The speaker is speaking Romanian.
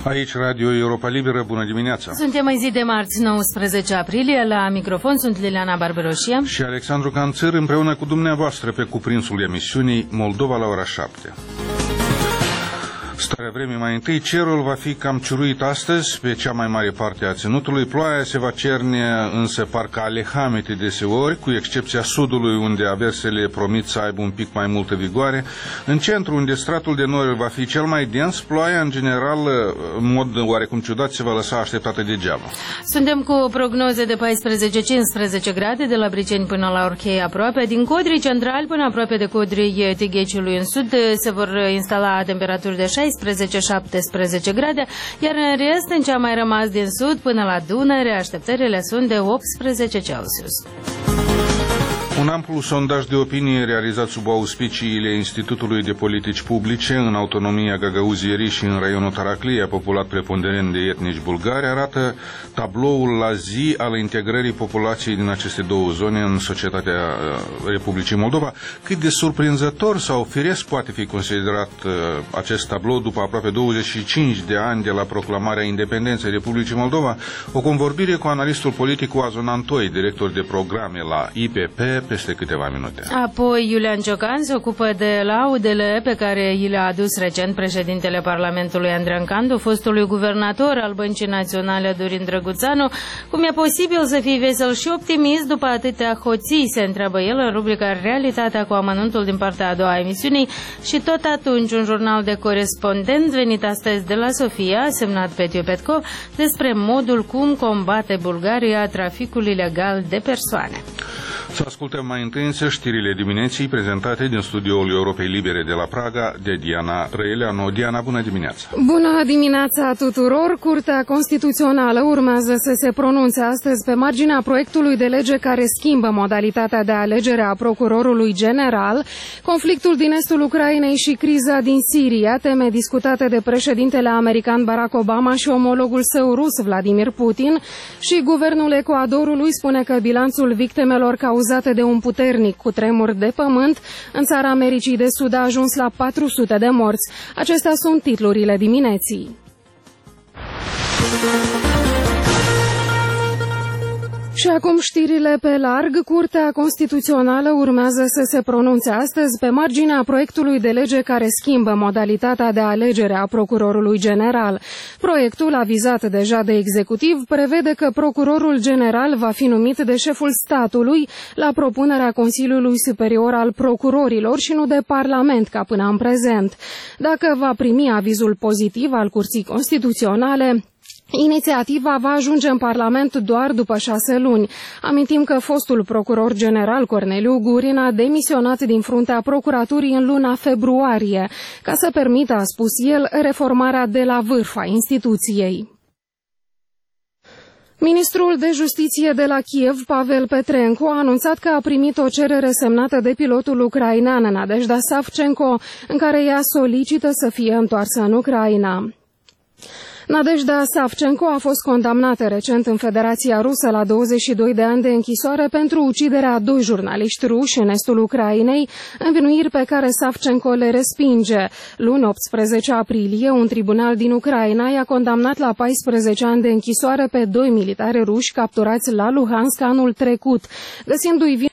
Aici Radio Europa Liberă, bună dimineața! Suntem în zi de marți, 19 aprilie, la microfon sunt Liliana Barberoșia și Alexandru Canțăr, împreună cu dumneavoastră pe cuprinsul emisiunii Moldova la ora 7. Starea vremii mai întâi, cerul va fi cam ciuruit astăzi pe cea mai mare parte a ținutului. Ploaia se va cerne însă parcă alehamete deseori, cu excepția sudului, unde aversele promit să aibă un pic mai multă vigoare. În centru, unde stratul de nori va fi cel mai dens, ploaia în general, în mod oarecum ciudat, se va lăsa așteptată degeaba. Suntem cu prognoze de 14-15 grade de la Briceni până la Orchei aproape. Din Codrii Central până aproape de Codrii Tigheciului în sud se vor instala temperaturi de 16-17 grade, iar în rest, în ce a mai rămas din sud până la Dunăre, așteptările sunt de 18 Celsius. Un amplu sondaj de opinie realizat sub auspiciile Institutului de Politici Publice în autonomia Gagauzierii și în raionul Taraclia, populat preponderent de etnici bulgari, arată tabloul la zi al integrării populației din aceste două zone în societatea Republicii Moldova. Cât de surprinzător sau firesc poate fi considerat acest tablou după aproape 25 de ani de la proclamarea independenței Republicii Moldova? O convorbire cu analistul politic Oazon Antoi, director de programe la IPP, peste câteva minute. Apoi Iulian Ciocan se ocupă de laudele pe care i le-a adus recent președintele Parlamentului Andrean Candu, fostului guvernator al Băncii Naționale Dorin Drăguțanu. Cum e posibil să fii vesel și optimist după atâtea hoții, se întreabă el în rubrica Realitatea cu amănuntul din partea a doua a emisiunii. Și tot atunci un jurnal de corespondent venit astăzi de la Sofia, semnat Petiu Petkov, despre modul cum combate Bulgaria traficul ilegal de persoane. Să ascultăm mai întâi însă știrile dimineții prezentate din studioul Europei Libere de la Praga de Diana Răileanu. Diana, bună dimineața! Bună dimineața tuturor! Curtea Constituțională urmează să se pronunțe astăzi pe marginea proiectului de lege care schimbă modalitatea de alegere a procurorului general. Conflictul din estul Ucrainei și criza din Siria, teme discutate de președintele american Barack Obama și omologul său rus Vladimir Putin, și guvernul Ecuadorului spune că bilanțul victimelor cauzate de un puternic cutremur de pământ în țara Americii de Sud a ajuns la 400 de morți. Acestea sunt titlurile dimineții. Și acum știrile pe larg. Curtea Constituțională urmează să se pronunțe astăzi pe marginea proiectului de lege care schimbă modalitatea de alegere a procurorului general. Proiectul, avizat deja de executiv, prevede că procurorul general va fi numit de șeful statului la propunerea Consiliului Superior al Procurorilor și nu de Parlament, ca până în prezent. Dacă va primi avizul pozitiv al Curții Constituționale, inițiativa va ajunge în Parlament doar după 6 luni. Amintim că fostul procuror general Corneliu Gurin a demisionat din fruntea procuraturii în luna februarie, ca să permită, a spus el, reformarea de la vârf a instituției. Ministrul de Justiție de la Kiev, Pavel Petrenko, a anunțat că a primit o cerere semnată de pilotul ucrainean Nadejda Savchenko, în care ea solicită să fie întoarsă în Ucraina. Nadejda Savchenko a fost condamnată recent în Federația Rusă la 22 de ani de închisoare pentru uciderea a 2 jurnaliști ruși în estul Ucrainei, învinuiri pe care Savchenko le respinge. Luni 18 aprilie, un tribunal din Ucraina i-a condamnat la 14 ani de închisoare pe 2 militari ruși capturați la Luhansk anul trecut, găsindu-i